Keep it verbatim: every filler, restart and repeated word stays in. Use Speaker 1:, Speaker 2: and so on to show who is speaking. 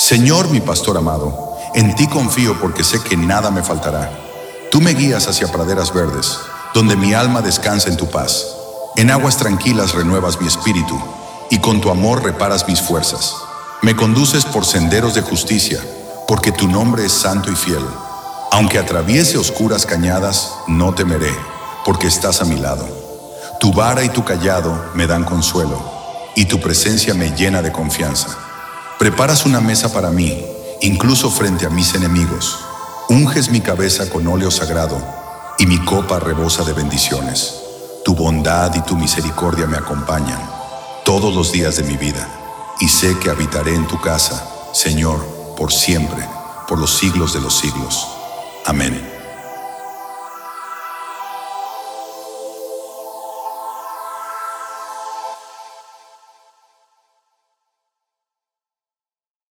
Speaker 1: Señor, mi pastor amado, en ti confío porque sé que nada me faltará. Tú me guías hacia praderas verdes, donde mi alma descansa en tu paz. En aguas tranquilas renuevas mi espíritu, y con tu amor reparas mis fuerzas. Me conduces por senderos de justicia, porque tu nombre es santo y fiel. Aunque atraviese oscuras cañadas, no temeré, porque estás a mi lado. Tu vara y tu cayado me dan consuelo, y tu presencia me llena de confianza. Preparas una mesa para mí, incluso frente a mis enemigos. Unges mi cabeza con óleo sagrado, y mi copa rebosa de bendiciones. Tu bondad y tu misericordia me acompañan todos los días de mi vida, y sé que habitaré en tu casa, Señor, por siempre, por los siglos de los siglos. Amén.